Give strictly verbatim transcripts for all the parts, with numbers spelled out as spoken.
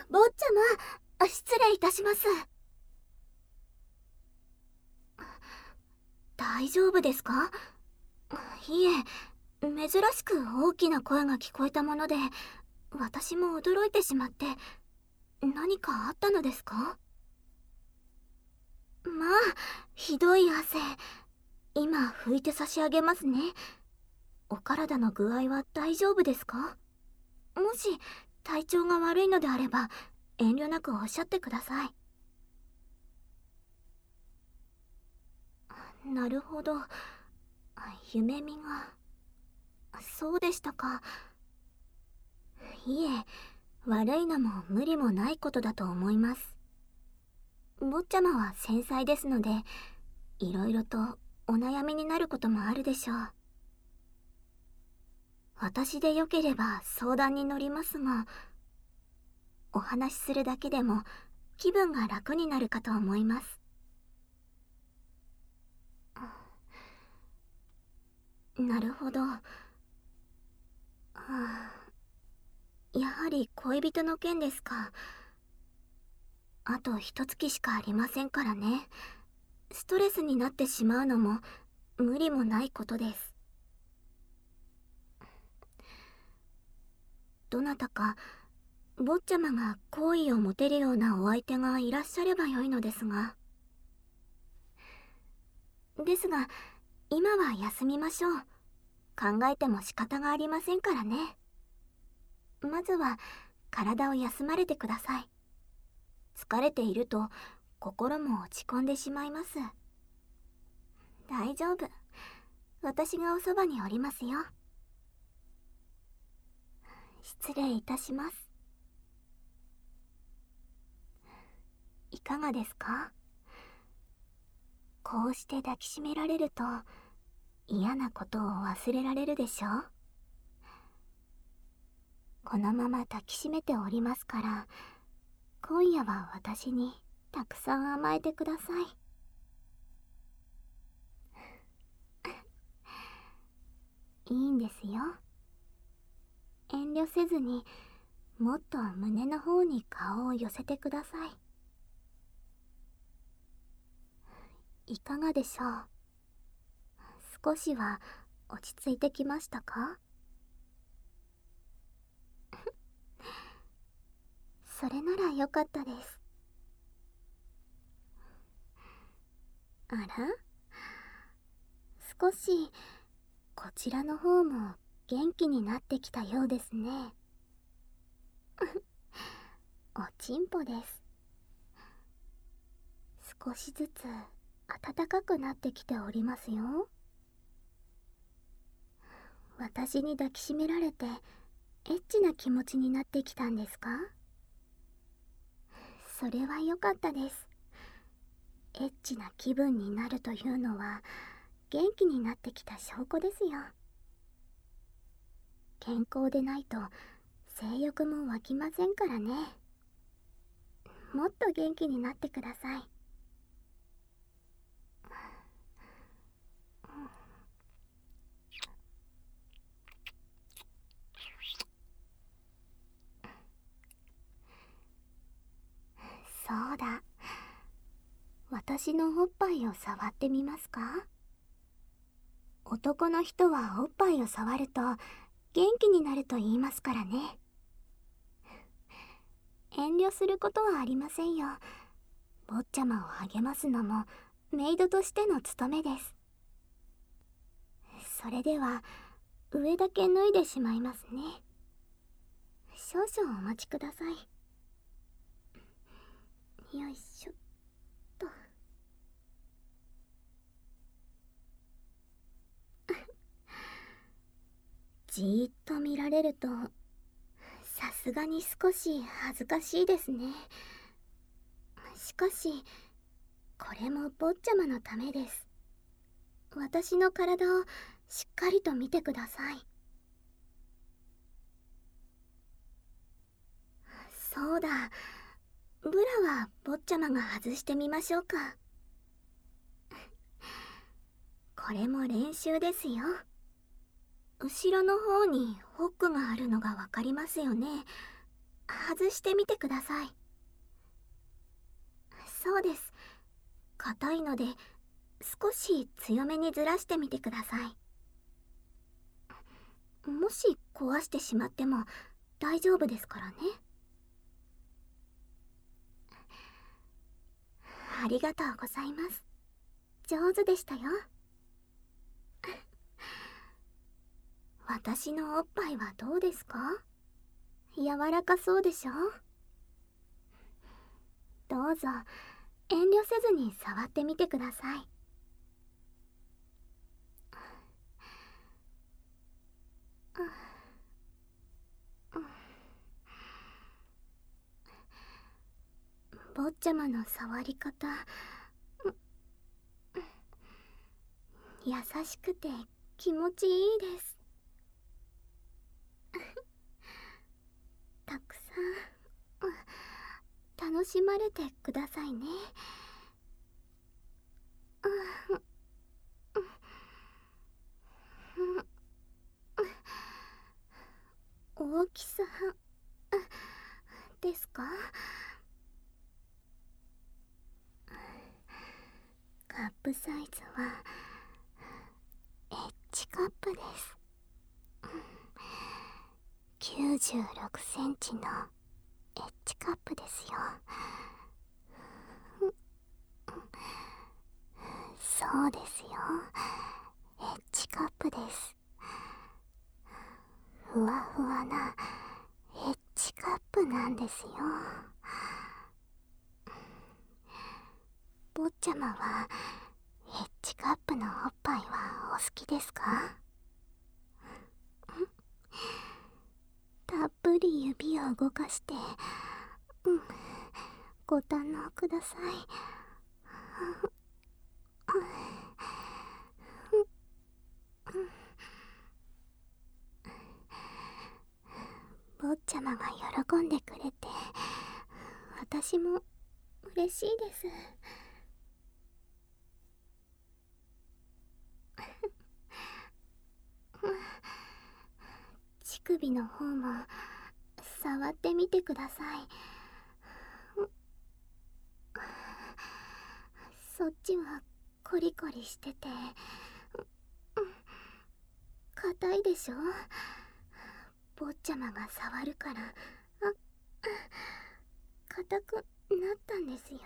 坊ちゃま、失礼いたします。大丈夫ですか？いえ、珍しく大きな声が聞こえたもので、私も驚いてしまって。何かあったのですか？まあ、ひどい汗。今拭いて差し上げますね。お体の具合は大丈夫ですか？もし体調が悪いのであれば遠慮なくおっしゃってください。なるほど、夢見が。そうでしたか。いえ、悪いのも無理もないことだと思います。坊ちゃまは繊細ですので、いろいろとお悩みになることもあるでしょう。私でよければ相談に乗りますが、お話しするだけでも気分が楽になるかと思います。なるほど。はあ、やはり恋人の件ですか。あと一月しかありませんからね。ストレスになってしまうのも無理もないことです。どなたか坊ちゃまが好意を持てるようなお相手がいらっしゃればよいのですが。ですが今は休みましょう。考えても仕方がありませんからね。まずは体を休まれてください。疲れていると心も落ち込んでしまいます。大丈夫、私がおそばにおりますよ。失礼いたします。いかがですか？こうして抱きしめられると嫌なことを忘れられるでしょう。このまま抱きしめておりますから、今夜は私にたくさん甘えてください。いいんですよ。遠慮せずにもっと胸の方に顔を寄せてください。いかがでしょう？少しは落ち着いてきましたか？それならよかったです。あら？少しこちらの方も元気になってきたようですね。おちんぽです。少しずつ暖かくなってきておりますよ。私に抱きしめられてエッチな気持ちになってきたんですか？それは良かったです。エッチな気分になるというのは元気になってきた証拠ですよ。健康でないと性欲も湧きませんからね。もっと元気になってください。そうだ、私のおっぱいを触ってみますか？男の人はおっぱいを触ると元気になると言いますからね。遠慮することはありませんよ。坊ちゃまを励ますのもメイドとしての務めです。それでは上だけ脱いでしまいますね。少々お待ちください。よいしょっと。じーっと見られるとさすがに少し恥ずかしいですね。しかしこれも坊ちゃまのためです。私の体をしっかりと見てください。そうだ、ブラは坊ちゃまが外してみましょうか。これも練習ですよ。後ろの方にホックがあるのがわかりますよね。 外してみてください。そうです。硬いので少し強めにずらしてみてください。もし壊してしまっても大丈夫ですからね。ありがとうございます。上手でしたよ。私のおっぱいはどうですか？柔らかそうでしょ？どうぞ遠慮せずに触ってみてください。坊ちゃまの触り方、優しくて気持ちいいです。たくさん楽しまれてくださいね。大きさですか？カップサイズはエッジカップです。きゅうじゅうろくセンチのエッジカップですよ。そうですよ、エッジカップです。ふわふわなエッジカップなんですよ。坊ちゃまはエッジカップのおっぱいはお好きですか？たっぷり指を動かして、うん、ご堪能ください。坊ちゃまが喜んでくれて私も嬉しいです。乳首の方も触ってみてください。そっちはコリコリしてて硬いでしょ？坊ちゃまが触るからあ硬くなったんですよ。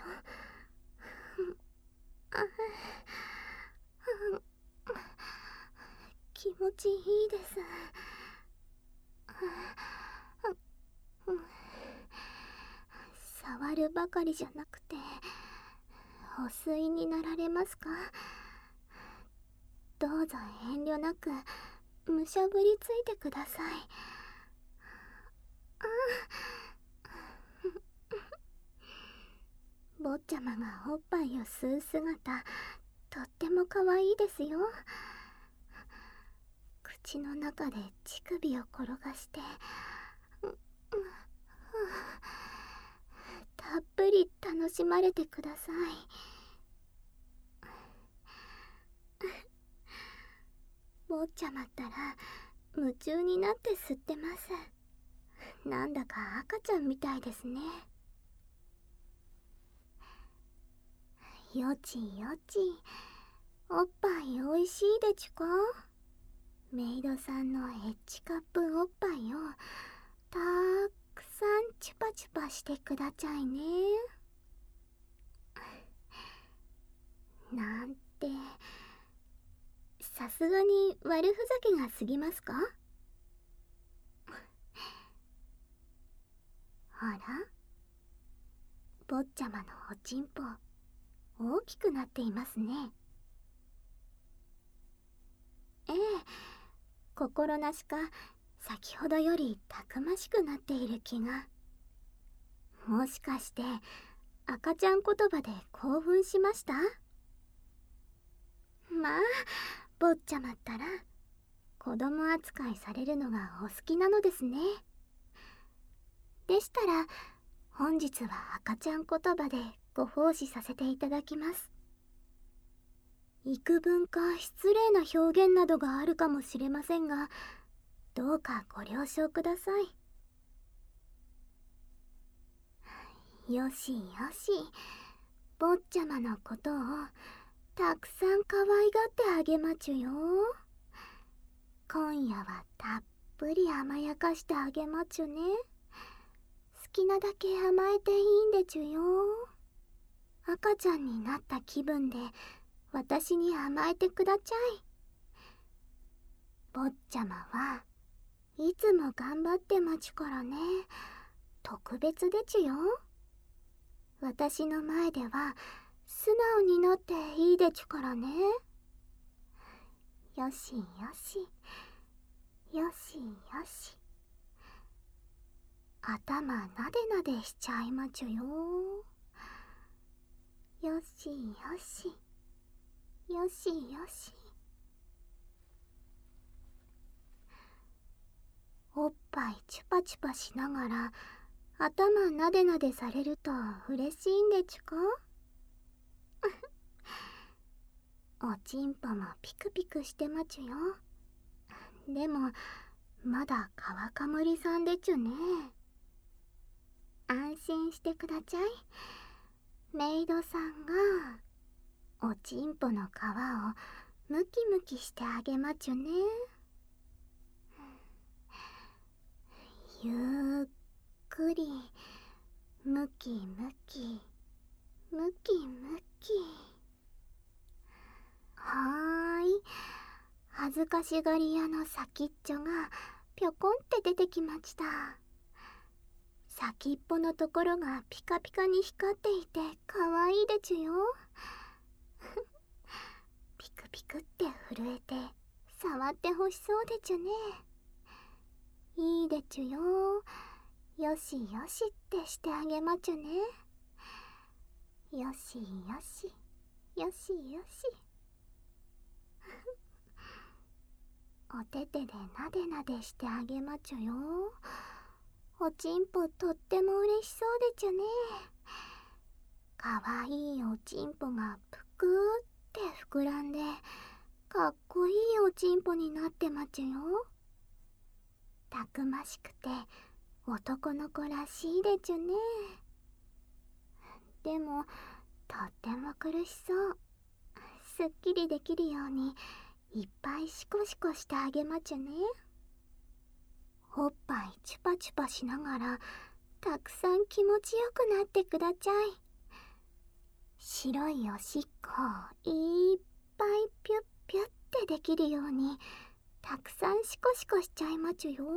気持ちいいです。触るばかりじゃなくてお吸いになられますか？どうぞ遠慮なくむしゃぶりついてください。坊ちゃまがおっぱいを吸う姿とっても可愛いですよ。口の中で乳首を転がしてたっぷり楽しまれてください。坊ちゃまったら夢中になって吸ってます。なんだか赤ちゃんみたいですね。よちよち、おっぱいおいしいでちゅか？メイドさんのエッジカップおっぱいをたくさんチュパチュパしてくだちゃいね。なんてさすがに悪ふざけが過ぎますか？あら、坊ちゃまのおちんぽ大きくなっていますね。ええ、心なしか先ほどよりたくましくなっている気が。もしかして赤ちゃん言葉で興奮しました？まあ坊ちゃまったら子供扱いされるのがお好きなのですね。でしたら本日は赤ちゃん言葉でご奉仕させていただきます。幾分か失礼な表現などがあるかもしれませんが、どうかご了承ください。 よしよし、坊ちゃまのことをたくさん可愛がってあげまちゅよ。今夜はたっぷり甘やかしてあげまちゅね。好きなだけ甘えていいんでちゅよ。赤ちゃんになった気分で私に甘えてくだちゃい。坊ちゃまはいつも頑張ってまちゅからね。特別でちゅよ。私の前では素直になっていいでちゅからね。よしよしよしよし。頭なでなでしちゃいまちゅよ。よしよしよしよし。おっぱいチュパチュパしながら頭なでなでされると嬉しいんでちゅか。おちんぽもピクピクしてまちゅよ。でもまだ川かむりさんでちゅね。安心してくだちゃい。メイドさんがおちんぽの皮をムキムキしてあげまちゅね。ゆっくりムキムキムキムキ。はーい。恥ずかしがり屋の先っちょがぴょこんって出てきました。先っぽのところがピカピカに光っていてかわいいでちゅよ。ピクピクって震えて触ってほしそうでちゅね。いいでちゅよ。よしよしってしてあげまちゅね。よしよしよしよし。お手手でなでなでしてあげまちゅよ。おちんぽとっても嬉しそうでちゅね。かわいいおちんぽがぷくーって膨らんでかっこいいおちんぽになってまちゅよ。たくましくて男の子らしいでちゅね。でもとっても苦しそう。すっきりできるようにいっぱいシコシコしてあげまちゅね。おっぱいチュパチュパしながらたくさん気持ちよくなってくだちゃい。白いおしっこをいっぱいピュッピュッってできるようにたくさんシコシコしちゃいまちゅよ。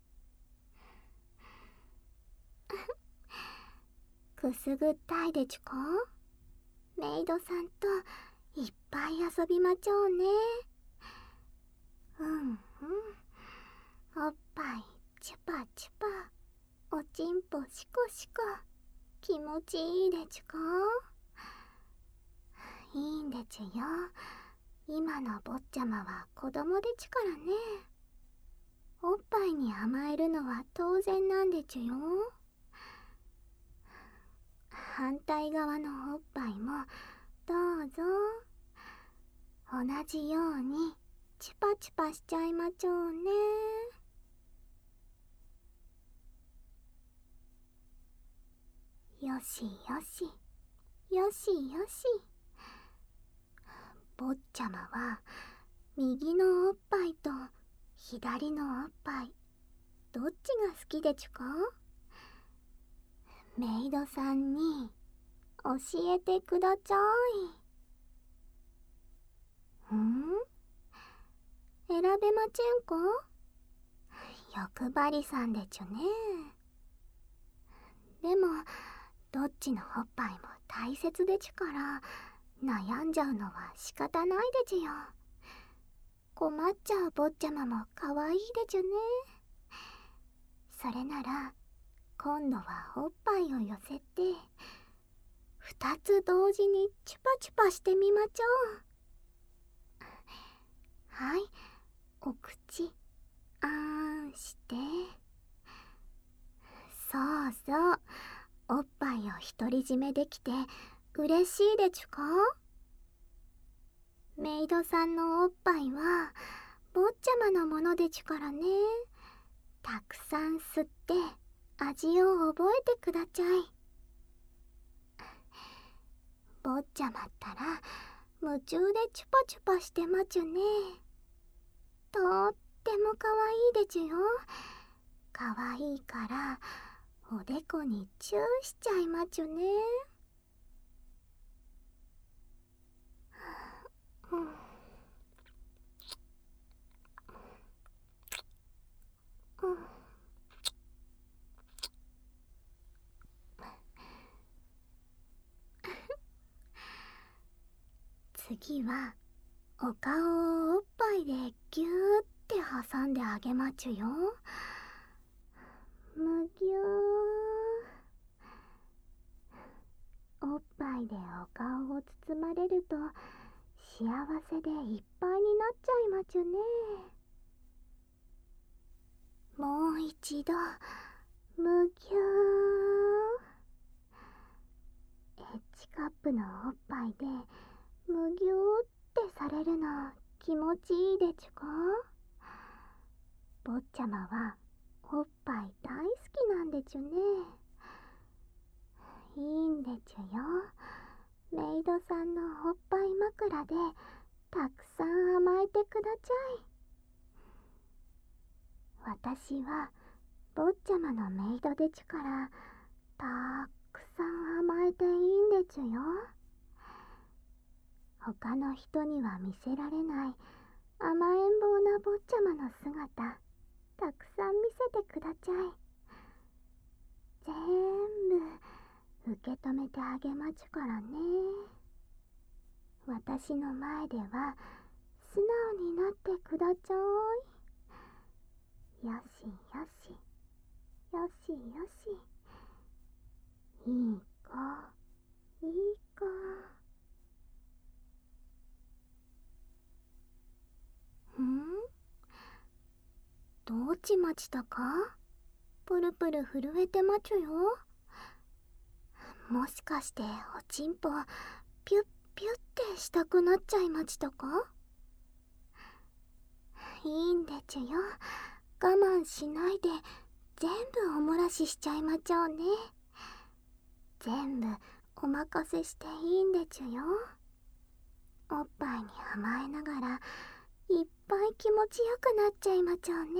くすぐったいでちゅか。メイドさんといっぱい遊びまちょうね。うんうん。おっぱいチュパチュパ、おちんぽシコシコ、気持ちいいでちゅか。いいんでちゅよ。今の坊ちゃまは子供でちゅからね。おっぱいに甘えるのは当然なんでちゅよ。反対側のおっぱいもどうぞ。同じようにチュパチュパしちゃいまちょうね。よしよしよしよし。坊ちゃまは右のおっぱいと左のおっぱいどっちが好きでちゅか。メイドさんに教えてくだちゃい。ん？選べまちぇんか？欲張りさんでちゅね。でもどっちのおっぱいも大切でちゅから悩んじゃうのは仕方ないでちゅよ。困っちゃう坊ちゃまもかわいいでちゅね。それなら今度はおっぱいを寄せて二つ同時にチュパチュパしてみまちょう。はい、お口あーんして。そうそう、おっぱいを独り占めできて嬉しいでちゅか。メイドさんのおっぱいは坊ちゃまのものでちゅからね。たくさん吸って味を覚えてくだちゃい。 坊ちゃまったら夢中でチュパチュパしてまちゅね。とってもかわいいでちゅよ。かわいいからおでこにチューしちゃいまちゅね。うん、うん、次はお顔をおっぱいでギューって挟んであげまちゅよ。むぎゅー。おっぱいでお顔を包まれると幸せでいっぱいになっちゃいまちゅね。もう一度むぎゅー。エッジカップのおっぱいでむぎゅーってされるの気持ちいいでちゅか。坊ちゃまはおっぱい大好きなんでちゅね。いいんでちゅよ。メイドさんのおっぱい枕でたくさん甘えてくだちゃい。私は坊ちゃまのメイドでちゅからたくさん甘えていいんでちゅよ。他の人には見せられない甘えん坊な坊ちゃまの姿たくさん見せてくだちゃい。全部受け止めてあげまちゅからね。私の前では素直になってくだちゃい。よしよしよしよし。いい子いい子。ん？どうちまちたか？プルプル震えてまちゅよ。もしかしておちんぽピュッピュッってしたくなっちゃいまちたか？いいんでちゅよ。我慢しないで全部おもらししちゃいまちょうね。全部お任せしていいんでちゅよ。おっぱいに甘えながらいっぱい気持ちよくなっちゃいまちょうね。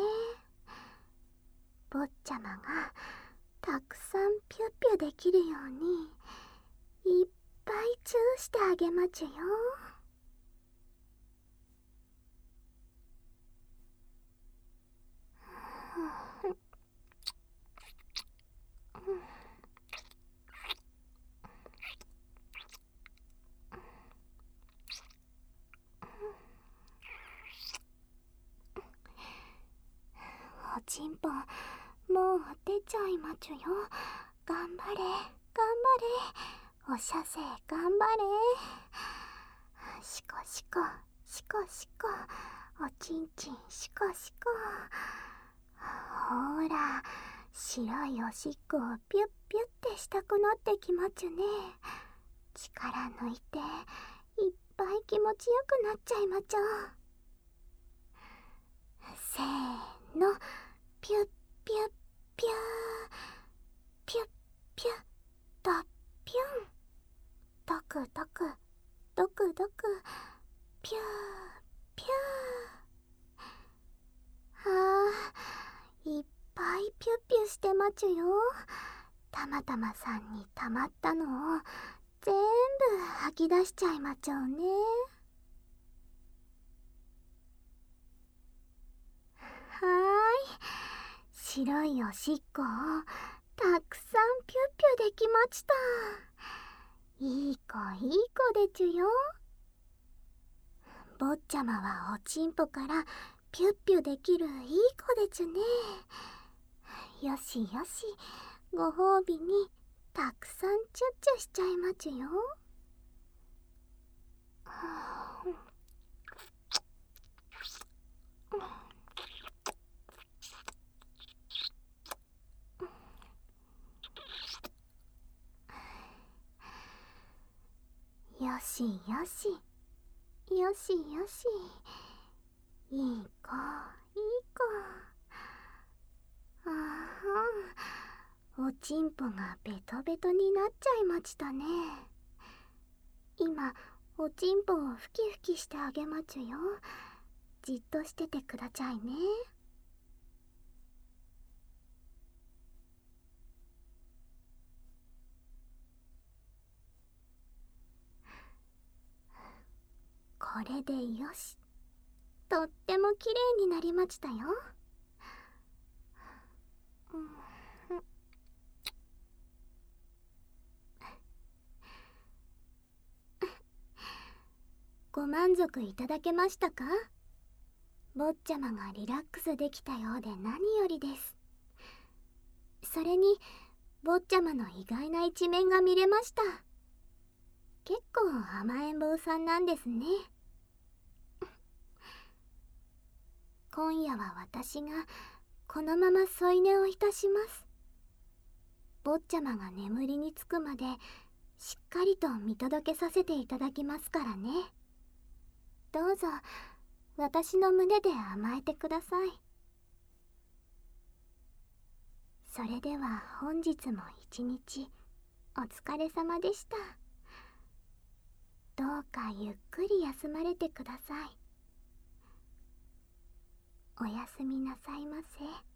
坊ちゃまがたくさんピュッピュできるようにいっぱいチューしてあげまちゅよ。おちんぽもう出ちゃいまちゅよ。頑張れ頑張れ。おしゃせ頑張れ。しこしこしこしこ。おちんちんしこしこ。ほーら白いおしっこをピュッピュッてしたくなってきまちゅね。力抜いていっぱい気持ちよくなっちゃいまちょ。せーのピュッピュッピューピュッピュッとピュン。ドクドクドクドクピューピュー。あーいっぱいピュッピュしてまちゅよ。たまたまさんにたまったのを全部吐き出しちゃいまちょうね。はーい白いおしっこをたくさんピュッピュできました。いい子いい子でちゅよ。坊ちゃまはおちんぽからピュッピュできるいい子でちゅね。よしよしご褒美にたくさんチュッチュしちゃいまちゅよ。よしよしよしよし。いい子いい子。ああおちんぽがベトベトになっちゃいましたね。 今おちんぽをふきふきしてあげまちゅよ。じっとしててくだちゃいね。これでよし。とってもきれいになりましたよ。ご満足いただけましたか？坊ちゃまがリラックスできたようで何よりです。それに坊ちゃまの意外な一面が見れました。結構甘えん坊さんなんですね。今夜は私がこのまま添い寝をいたします。坊ちゃまが眠りにつくまでしっかりと見届けさせていただきますからね。どうぞ私の胸で甘えてください。それでは本日も一日お疲れ様でした。どうかゆっくり休まれてください。おやすみなさいませ。